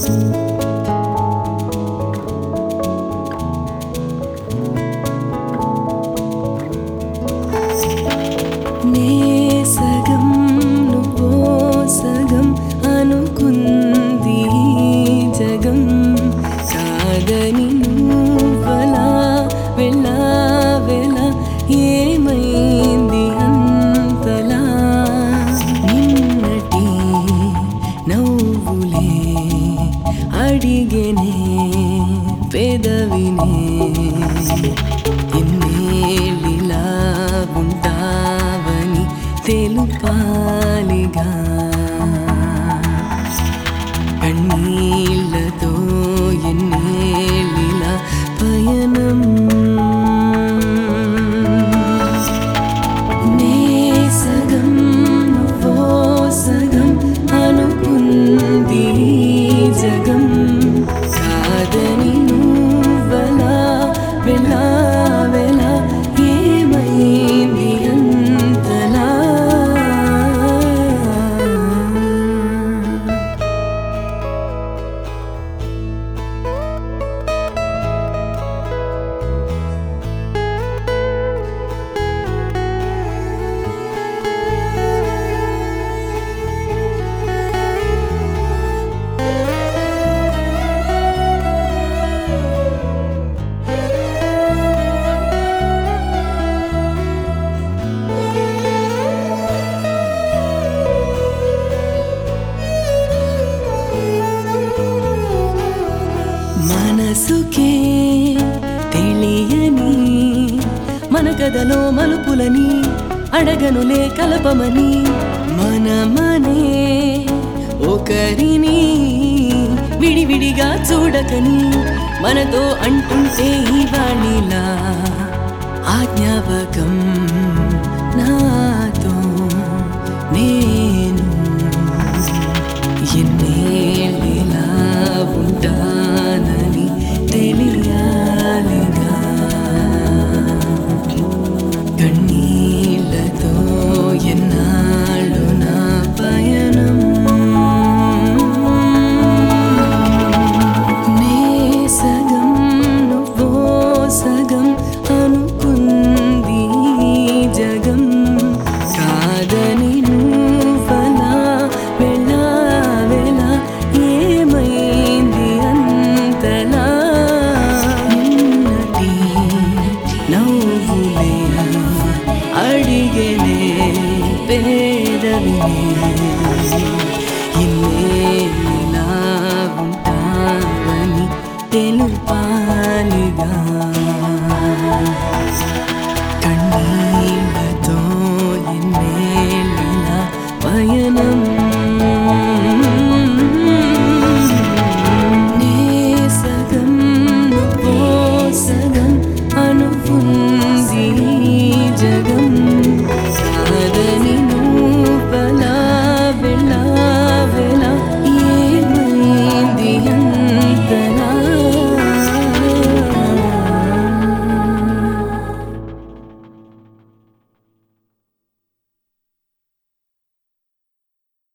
నే సగం నువ్వో సగం అనుకుంది జగం కాదని నువ్వలా వెళ్ళావెలా ఏమైంది అంతలా నిన్నటి నవ్వులే అడిగేనే పెదవినే ఎన్నేళ్ళిలా ఉంటావని తెలుపాలిగా కన్నీళ్ళతో ఎన్నేళ్ళిలా పయనం నే సగం నువ్వో సగం అనుకుంది జగం కాదని నువ్వలా వెళ్ళావెలా ఏమైంది అంతలా మనసుకే తెలియని మన కథలో మలుపులని అడగనులే కలపమని మనమనే ఒకరిని విడివిడిగా చూడకని మనతో అంటుంటే ఇవాళిలా ఆ జ్ఞాపకం నాతో నేను ఎన్నేళ్ళిలా ఉంటానని తెలియాలిగా కన్నీళ్ళతో ఎన్నాళ్ళు నా పయనం నే సగం నువ్వో సగం అనుకుంది జగం కాదని నువ్వలా వెళ్ళావెలా ఏమైంది అంతలా నిన్నటి నవ్వులే అడిగేనే పేదవినే ఇన్నేళ్ళిలా ఉంటావని తెలుపాలిగా కన్నీళ్ళతో ఎన్నేళ్ళిలా పయనం